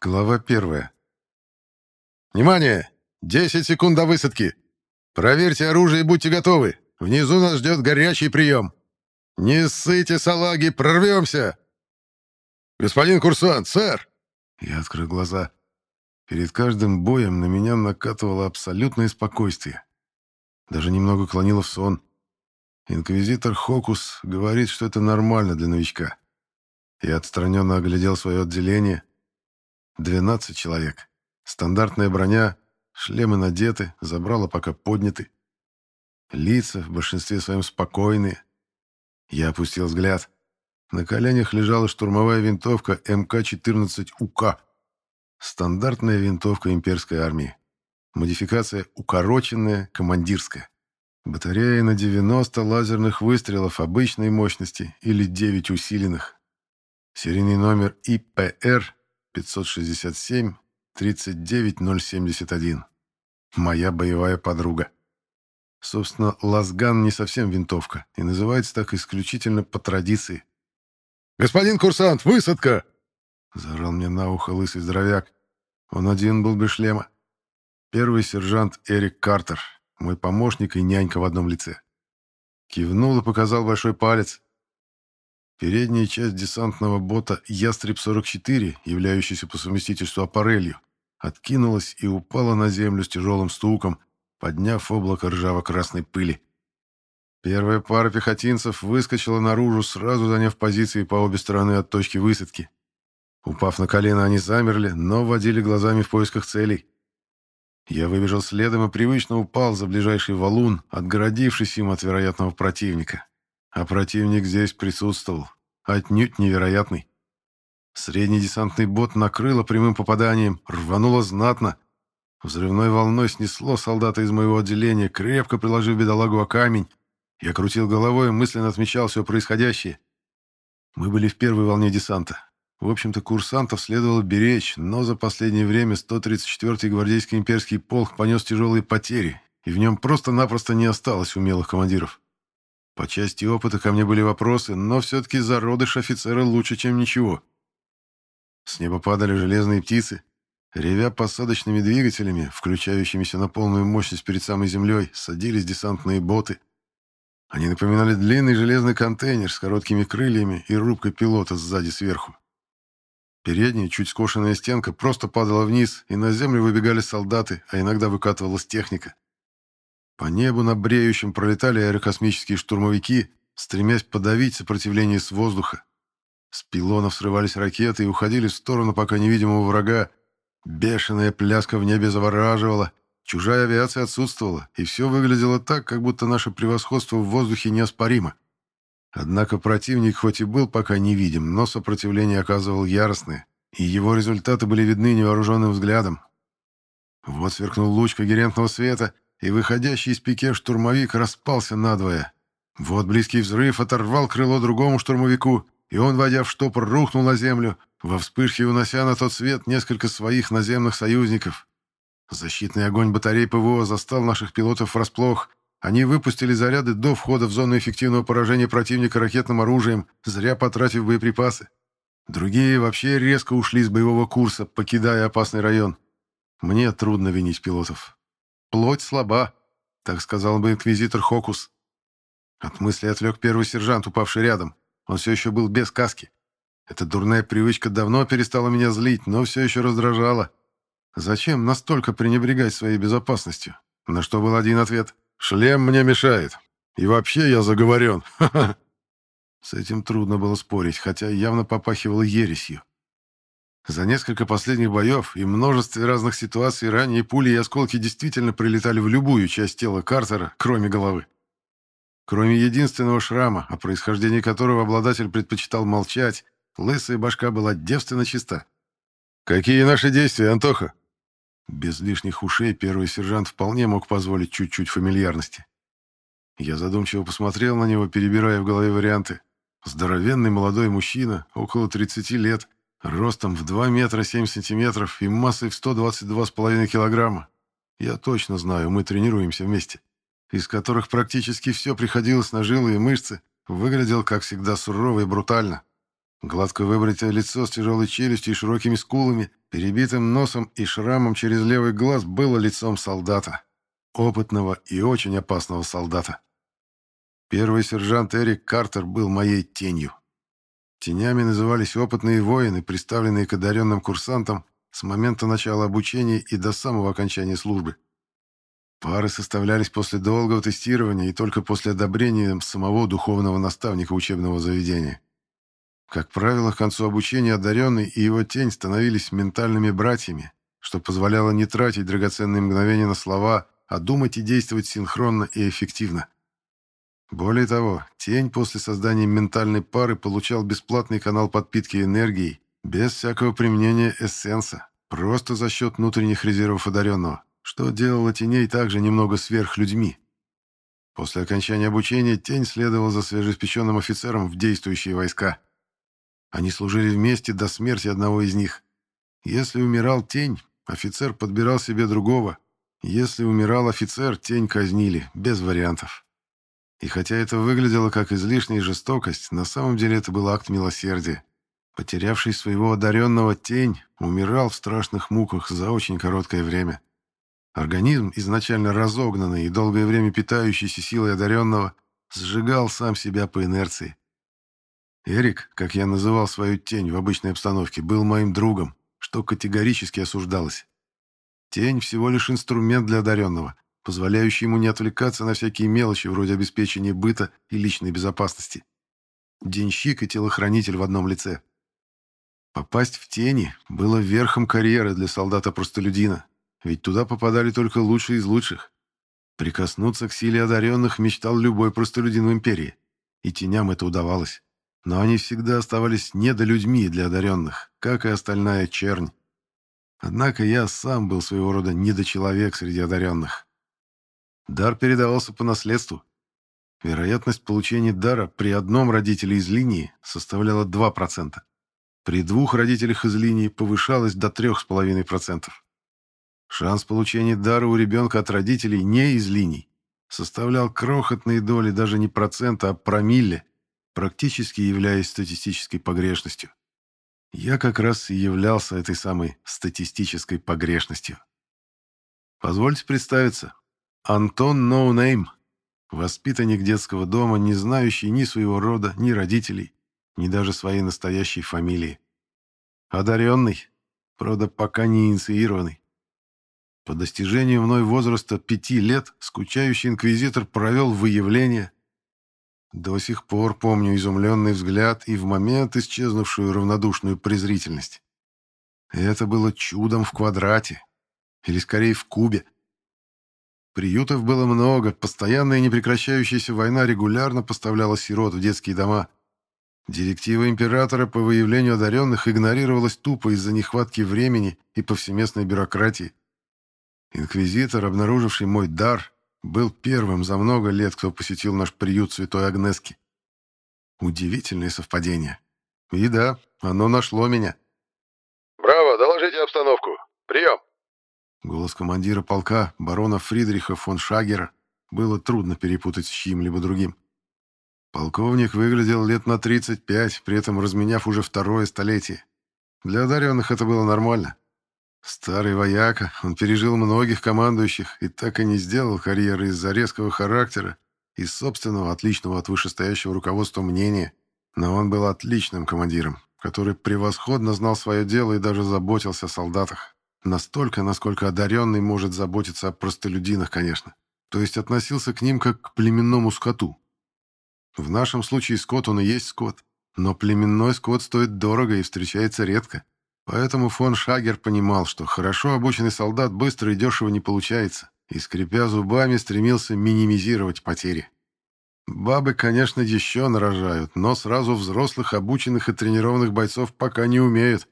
Глава первая. «Внимание! 10 секунд до высадки! Проверьте оружие и будьте готовы! Внизу нас ждет горячий прием! Не ссыте, салаги, прорвемся!» «Господин курсант, сэр!» Я открыл глаза. Перед каждым боем на меня накатывало абсолютное спокойствие. Даже немного клонило в сон. Инквизитор Хокус говорит, что это нормально для новичка. Я отстраненно оглядел свое отделение. 12 человек. Стандартная броня, шлемы надеты, забрала пока подняты. Лица в большинстве своем спокойные. Я опустил взгляд. На коленях лежала штурмовая винтовка МК-14УК. Стандартная винтовка имперской армии. Модификация укороченная, командирская. Батарея на 90 лазерных выстрелов обычной мощности или 9 усиленных. Серийный номер ИПР 567-39071. Моя боевая подруга. Собственно, лазган не совсем винтовка и называется так исключительно по традиции. «Господин курсант, высадка!» — заорал мне на ухо лысый здоровяк. Он один был без шлема. Первый сержант Эрик Картер, мой помощник и нянька в одном лице. Кивнул и показал большой палец. Передняя часть десантного бота «Ястреб-44», являющийся по совместительству аппарелью, откинулась и упала на землю с тяжелым стуком, подняв облако ржаво-красной пыли. Первая пара пехотинцев выскочила наружу, сразу заняв позиции по обе стороны от точки высадки. Упав на колено, они замерли, но водили глазами в поисках целей. Я выбежал следом и привычно упал за ближайший валун, отгородившись им от вероятного противника. А противник здесь присутствовал. Отнюдь невероятный. Средний десантный бот накрыло прямым попаданием, рвануло знатно. Взрывной волной снесло солдата из моего отделения, крепко приложив бедолагу о камень. Я крутил головой и мысленно отмечал все происходящее. Мы были в первой волне десанта. В общем-то, курсантов следовало беречь, но за последнее время 134-й гвардейский имперский полк понес тяжелые потери, и в нем просто-напросто не осталось умелых командиров. По части опыта ко мне были вопросы, но все-таки зародыш офицера лучше, чем ничего. С неба падали железные птицы. Ревя посадочными двигателями, включающимися на полную мощность перед самой землей, садились десантные боты. Они напоминали длинный железный контейнер с короткими крыльями и рубкой пилота сзади сверху. Передняя, чуть скошенная стенка просто падала вниз, и на землю выбегали солдаты, а иногда выкатывалась техника. По небу на бреющем пролетали аэрокосмические штурмовики, стремясь подавить сопротивление с воздуха. С пилонов срывались ракеты и уходили в сторону пока невидимого врага. Бешеная пляска в небе завораживала, чужая авиация отсутствовала, и все выглядело так, как будто наше превосходство в воздухе неоспоримо. Однако противник хоть и был пока невидим, но сопротивление оказывал яростное, и его результаты были видны невооруженным взглядом. Вот сверкнул луч когерентного света, и выходящий из пике штурмовик распался надвое. Вот близкий взрыв оторвал крыло другому штурмовику, и он, войдя в штопор, рухнул на землю, во вспышке унося на тот свет несколько своих наземных союзников. Защитный огонь батарей ПВО застал наших пилотов врасплох. Они выпустили заряды до входа в зону эффективного поражения противника ракетным оружием, зря потратив боеприпасы. Другие вообще резко ушли с боевого курса, покидая опасный район. Мне трудно винить пилотов. Плоть слаба, так сказал бы инквизитор Хокус. От мысли отвлек первый сержант, упавший рядом. Он все еще был без каски. Эта дурная привычка давно перестала меня злить, но все еще раздражала. Зачем настолько пренебрегать своей безопасностью? На что был один ответ. «Шлем мне мешает. И вообще я заговорен. Ха-ха». С этим трудно было спорить, хотя явно попахивало ересью. За несколько последних боев и множестве разных ситуаций ранние пули и осколки действительно прилетали в любую часть тела Картера, кроме головы. Кроме единственного шрама, о происхождении которого обладатель предпочитал молчать, лысая башка была девственно чиста. «Какие наши действия, Антоха?» Без лишних ушей первый сержант вполне мог позволить чуть-чуть фамильярности. Я задумчиво посмотрел на него, перебирая в голове варианты. Здоровенный молодой мужчина, около 30 лет, ростом в 2 метра 7 сантиметров и массой в 122,5 килограмма. Я точно знаю, мы тренируемся вместе. Из которых практически все приходилось на жилы и мышцы, выглядел, как всегда, сурово и брутально. Гладко выбритое лицо с тяжелой челюстью и широкими скулами, перебитым носом и шрамом через левый глаз было лицом солдата. Опытного и очень опасного солдата. Первый сержант Эрик Картер был моей тенью. Тенями назывались опытные воины, представленные к одаренным курсантам с момента начала обучения и до самого окончания службы. Пары составлялись после долгого тестирования и только после одобрения самого духовного наставника учебного заведения. Как правило, к концу обучения одаренный и его тень становились ментальными братьями, что позволяло не тратить драгоценные мгновения на слова, а думать и действовать синхронно и эффективно. Более того, тень после создания ментальной пары получал бесплатный канал подпитки энергией, без всякого применения эссенса, просто за счет внутренних резервов одаренного, что делало теней также немного сверхлюдьми. После окончания обучения тень следовал за свежеиспеченным офицером в действующие войска. Они служили вместе до смерти одного из них. Если умирал тень, офицер подбирал себе другого. Если умирал офицер, тень казнили, без вариантов. И хотя это выглядело как излишняя жестокость, на самом деле это был акт милосердия. Потерявший своего одаренного тень умирал в страшных муках за очень короткое время. Организм, изначально разогнанный и долгое время питающийся силой одаренного, сжигал сам себя по инерции. Эрик, как я называл свою тень в обычной обстановке, был моим другом, что категорически осуждалось. Тень всего лишь инструмент для одаренного, позволяющий ему не отвлекаться на всякие мелочи вроде обеспечения быта и личной безопасности. Денщик и телохранитель в одном лице. Попасть в тени было верхом карьеры для солдата-простолюдина, ведь туда попадали только лучшие из лучших. Прикоснуться к силе одаренных мечтал любой простолюдин в империи, и теням это удавалось. Но они всегда оставались недолюдьми для одаренных, как и остальная чернь. Однако я сам был своего рода недочеловек среди одаренных. Дар передавался по наследству. Вероятность получения дара при одном родителе из линии составляла 2%. При двух родителях из линии повышалась до 3,5%. Шанс получения дара у ребенка от родителей не из линий составлял крохотные доли даже не процента, а промилле, практически являясь статистической погрешностью. Я как раз и являлся этой самой статистической погрешностью. Позвольте представиться. Антон Ноунейм, воспитанник детского дома, не знающий ни своего рода, ни родителей, ни даже своей настоящей фамилии. Одаренный, правда, пока не инициированный. По достижению мной возраста 5 лет скучающий инквизитор провел выявление. До сих пор помню изумленный взгляд и в момент исчезнувшую равнодушную презрительность. Это было чудом в квадрате, или скорее в кубе. Приютов было много, постоянная непрекращающаяся война регулярно поставляла сирот в детские дома. Директива императора по выявлению одаренных игнорировалась тупо из-за нехватки времени и повсеместной бюрократии. Инквизитор, обнаруживший мой дар, был первым за много лет, кто посетил наш приют Святой Агнески. Удивительное совпадение. И да, оно нашло меня. «Браво, доложите обстановку. Прием!» Голос командира полка, барона Фридриха фон Шагера, было трудно перепутать с чьим-либо другим. Полковник выглядел лет на 35, при этом разменяв уже второе столетие. Для одаренных это было нормально. Старый вояка, он пережил многих командующих и так и не сделал карьеры из-за резкого характера и собственного, отличного от вышестоящего руководства мнения. Но он был отличным командиром, который превосходно знал свое дело и даже заботился о солдатах. Настолько, насколько одаренный может заботиться о простолюдинах, конечно. То есть относился к ним как к племенному скоту. В нашем случае скот он и есть скот, но племенной скот стоит дорого и встречается редко. Поэтому фон Шагер понимал, что хорошо обученный солдат быстро и дешево не получается, и, скрипя зубами, стремился минимизировать потери. Бабы, конечно, еще нарожают, но сразу взрослых, обученных и тренированных бойцов пока не умеют.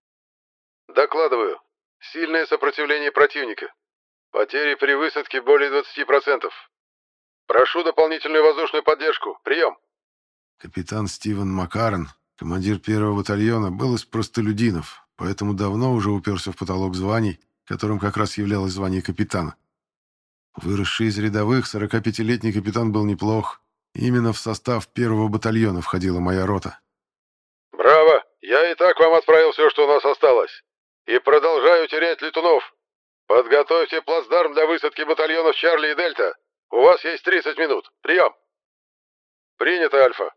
«Докладываю. Сильное сопротивление противника. Потери при высадке более 20%. Прошу дополнительную воздушную поддержку. Прием!» Капитан Стивен Маккарен, командир первого батальона, был из простолюдинов, поэтому давно уже уперся в потолок званий, которым как раз являлось звание капитана. Выросший из рядовых, 45-летний капитан был неплох. Именно в состав первого батальона входила моя рота. «Браво! Я и так вам отправил все, что у нас осталось. И продолжаю терять летунов. Подготовьте плацдарм для высадки батальонов Чарли и Дельта. У вас есть 30 минут. Прием. Принято, Альфа.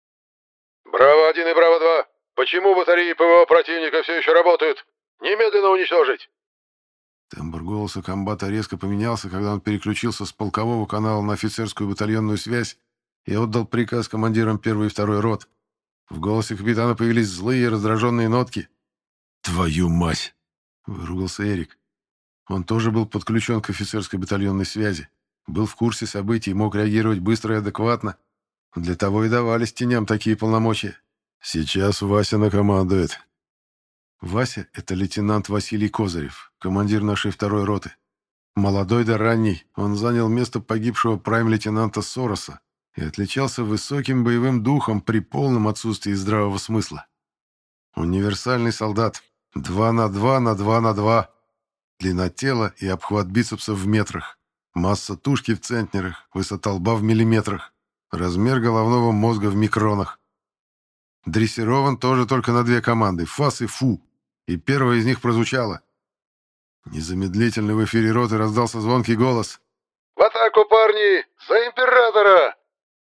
Браво-1 и Браво-2. Почему батареи ПВО противника все еще работают? Немедленно уничтожить. Тембр голоса комбата резко поменялся, когда он переключился с полкового канала на офицерскую батальонную связь и отдал приказ командирам 1-й и 2-й рот. В голосе капитана появились злые и раздраженные нотки. «Твою мать!» — выругался Эрик. Он тоже был подключен к офицерской батальонной связи, был в курсе событий и мог реагировать быстро и адекватно. Для того и давались теням такие полномочия. «Сейчас Вася накомандует». Вася — это лейтенант Василий Козырев, командир нашей 2-й роты. Молодой да ранний, он занял место погибшего прайм-лейтенанта Сороса и отличался высоким боевым духом при полном отсутствии здравого смысла. Универсальный солдат. 2 на 2 на 2 на 2. Длина тела и обхват бицепсов в метрах. Масса тушки в центнерах, высота лба в миллиметрах. Размер головного мозга в микронах. Дрессирован тоже только на 2 команды — ФАС и ФУ. И первая из них прозвучала. Незамедлительно в эфире роты раздался звонкий голос. «В атаку, парни! За императора!»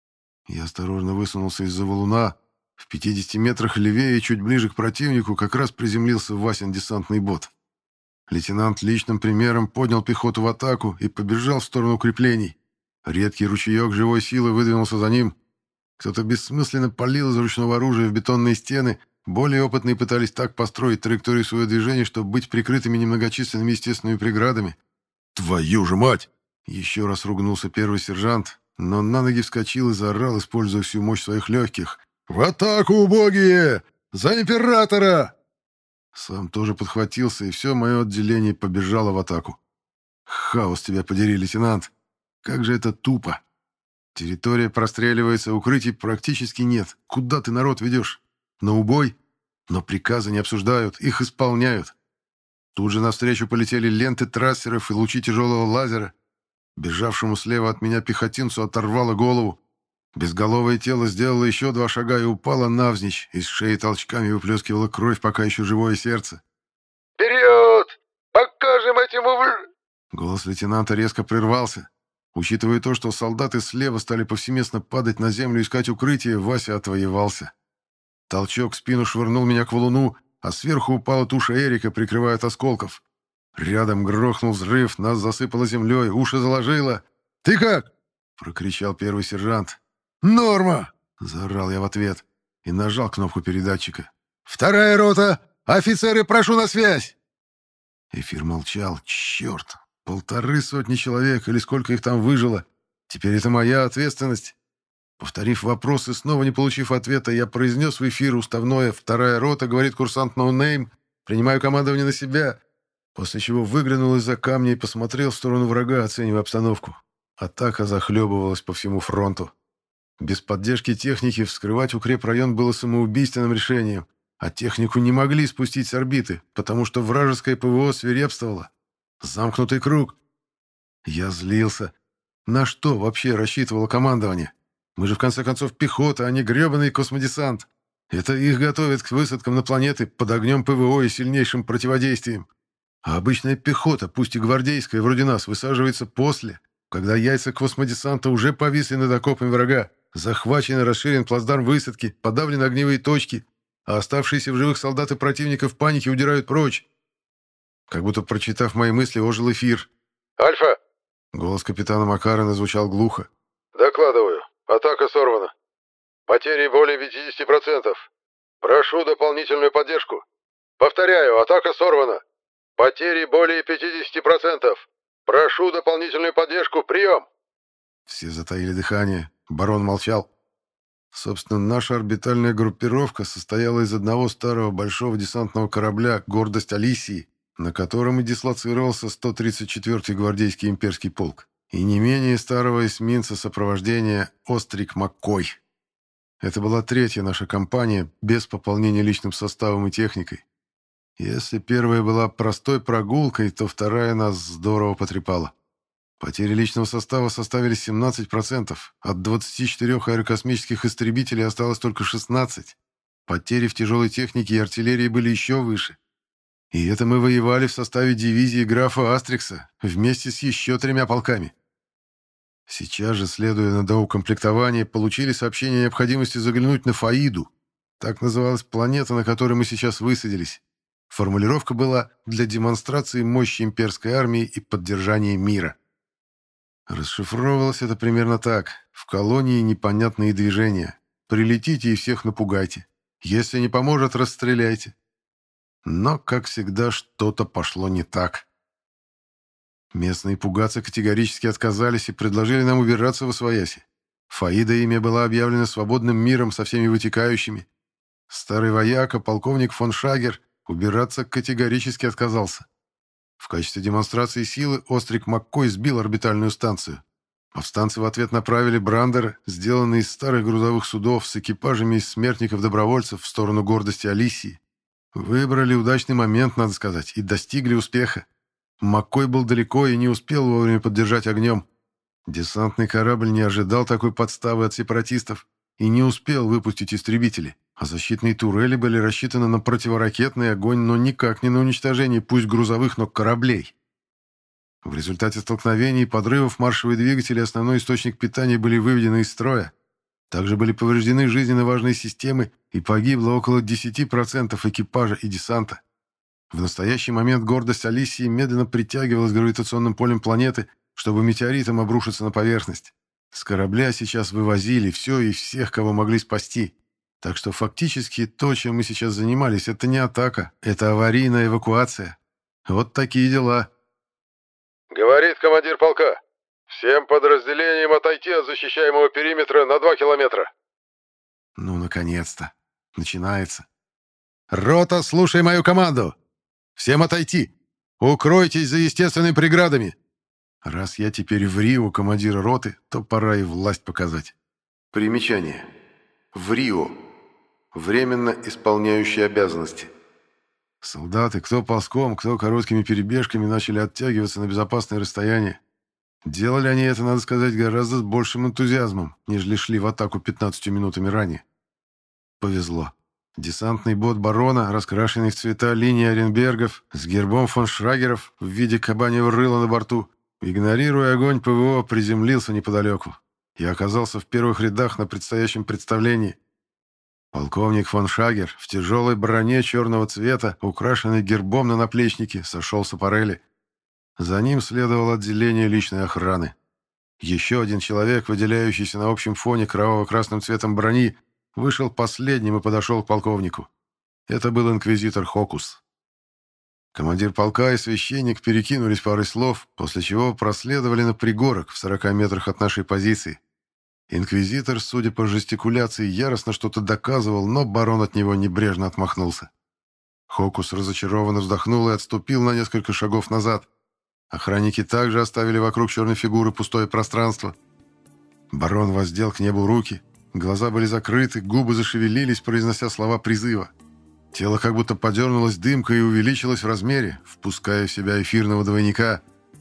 Я осторожно высунулся из-за валуна. В 50 метрах левее и чуть ближе к противнику как раз приземлился Васин десантный бот. Лейтенант личным примером поднял пехоту в атаку и побежал в сторону укреплений. Редкий ручеек живой силы выдвинулся за ним. Кто-то бессмысленно палил из ручного оружия в бетонные стены. Более опытные пытались так построить траекторию своего движения, чтобы быть прикрытыми немногочисленными естественными преградами. «Твою же мать!» Еще раз ругнулся первый сержант, но на ноги вскочил и заорал, используя всю мощь своих легких. «В атаку, убогие! За императора!» Сам тоже подхватился, и все мое отделение побежало в атаку. «Хаос тебя подери, лейтенант! Как же это тупо! Территория простреливается, укрытий практически нет. Куда ты народ ведешь? На убой? Но приказы не обсуждают, их исполняют. Тут же навстречу полетели ленты трассеров и лучи тяжелого лазера. Бежавшему слева от меня пехотинцу оторвало голову. Безголовое тело сделало еще 2 шага и упало навзничь. Из шеи толчками выплескивала кровь, пока еще живое сердце. «Вперед! Покажем этим Голос лейтенанта резко прервался. Учитывая то, что солдаты слева стали повсеместно падать на землю и искать укрытие, Вася отвоевался. Толчок в спину швырнул меня к валуну, а сверху упала туша Эрика, прикрывая от осколков. Рядом грохнул взрыв, нас засыпало землей, уши заложило. «Ты как?» — прокричал первый сержант. «Норма!» — заорал я в ответ и нажал кнопку передатчика. «2-я рота! Офицеры, прошу на связь!» Эфир молчал. «Черт! 150 человек, или сколько их там выжило. Теперь это моя ответственность». Повторив вопрос и снова не получив ответа, я произнес в эфир уставное: «2-я рота», говорит курсант Ноунейм, «принимаю командование на себя», после чего выглянул из-за камня и посмотрел в сторону врага, оценивая обстановку. Атака захлебывалась по всему фронту. Без поддержки техники вскрывать укрепрайон было самоубийственным решением, а технику не могли спустить с орбиты, потому что вражеское ПВО свирепствовало. Замкнутый круг. Я злился. На что вообще рассчитывало командование? Мы же в конце концов пехота, а не гребаный космодесант. Это их готовят к высадкам на планеты под огнем ПВО и сильнейшим противодействием. А обычная пехота, пусть и гвардейская, вроде нас, высаживается после, когда яйца космодесанта уже повисли над окопами врага, захвачен и расширен плацдарм высадки, подавлены огневые точки, а оставшиеся в живых солдаты противника в панике удирают прочь. Как будто, прочитав мои мысли, ожил эфир. «Альфа!» Голос капитана Макарена звучал глухо. «Докладываю. Атака сорвана. Потери более 50%. Прошу дополнительную поддержку. Повторяю, атака сорвана. Потери более 50%. Прошу дополнительную поддержку. Прием!» Все затаили дыхание. Барон молчал. Собственно, наша орбитальная группировка состояла из одного старого большого десантного корабля «Гордость Алисии», на котором и дислоцировался 134-й гвардейский имперский полк, и не менее старого эсминца сопровождения «Острик Маккой». Это была 3-я наша кампания без пополнения личным составом и техникой. Если первая была простой прогулкой, то 2-я нас здорово потрепала. Потери личного состава составили 17%, от 24 аэрокосмических истребителей осталось только 16. Потери в тяжелой технике и артиллерии были еще выше. И это мы воевали в составе дивизии графа Астрикса вместе с еще 3 полками. Сейчас же, следуя на доукомплектование, получили сообщение о необходимости заглянуть на Фаиду. Так называлась планета, на которой мы сейчас высадились. Формулировка была для демонстрации мощи имперской армии и поддержания мира. Расшифровывалось это примерно так. В колонии непонятные движения. Прилетите и всех напугайте. Если не поможет, расстреляйте. Но, как всегда, что-то пошло не так. Местные пугаться категорически отказались и предложили нам убираться восвояси. Фаида ими была объявлена свободным миром со всеми вытекающими. Старый вояка, полковник фон Шагер, убираться категорически отказался. В качестве демонстрации силы Острик Маккой сбил орбитальную станцию. Повстанцы в ответ направили брандеры, сделанные из старых грузовых судов с экипажами из смертников-добровольцев в сторону гордости Алисии. Выбрали удачный момент, надо сказать, и достигли успеха. Маккой был далеко и не успел вовремя поддержать огнем. Десантный корабль не ожидал такой подставы от сепаратистов и не успел выпустить истребители, а защитные турели были рассчитаны на противоракетный огонь, но никак не на уничтожение пусть грузовых, но кораблей. В результате столкновений и подрывов маршевые двигатели и основной источник питания были выведены из строя. Также были повреждены жизненно важные системы и погибло около 10% экипажа и десанта. В настоящий момент гордость Алисии медленно притягивалась гравитационным полем планеты, чтобы метеоритом обрушиться на поверхность. С корабля сейчас вывозили все и всех, кого могли спасти. Так что фактически то, чем мы сейчас занимались, это не атака, это аварийная эвакуация. Вот такие дела. Говорит командир полка. Всем подразделениям отойти от защищаемого периметра на 2 километра. Ну, наконец-то. Начинается. Рота, слушай мою команду. Всем отойти! Укройтесь за естественными преградами! Раз я теперь в Рио командир роты, то пора и власть показать. Примечание. В Рио. Временно исполняющий обязанности. Солдаты, кто ползком, кто короткими перебежками, начали оттягиваться на безопасное расстояние. Делали они это, надо сказать, гораздо с большим энтузиазмом, нежели шли в атаку 15 минутами ранее. Повезло. Десантный бот барона, раскрашенный в цвета линии Оренбергов, с гербом фон Шрагеров в виде кабаньего рыла на борту, игнорируя огонь ПВО, приземлился неподалеку. Я оказался в первых рядах на предстоящем представлении. Полковник фон Шагер в тяжелой броне черного цвета, украшенной гербом на наплечнике, сошел с аппарели. За ним следовало отделение личной охраны. Еще один человек, выделяющийся на общем фоне кроваво-красным цветом брони, вышел последним и подошел к полковнику. Это был инквизитор Хокус. Командир полка и священник перекинулись парой слов, после чего проследовали на пригорок в 40 метрах от нашей позиции. Инквизитор, судя по жестикуляции, яростно что-то доказывал, но барон от него небрежно отмахнулся. Хокус разочарованно вздохнул и отступил на несколько шагов назад. Охранники также оставили вокруг черной фигуры пустое пространство. Барон воздел к небу руки. Глаза были закрыты, губы зашевелились, произнося слова призыва. Тело как будто подернулось дымкой и увеличилось в размере, впуская в себя эфирного двойника.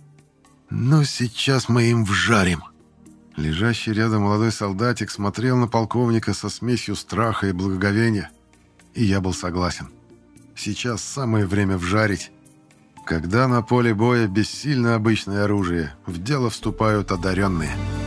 «Ну, сейчас мы им вжарим!» Лежащий рядом молодой солдатик смотрел на полковника со смесью страха и благоговения. И я был согласен. Сейчас самое время вжарить. Когда на поле боя бессильно обычное оружие, в дело вступают одаренные.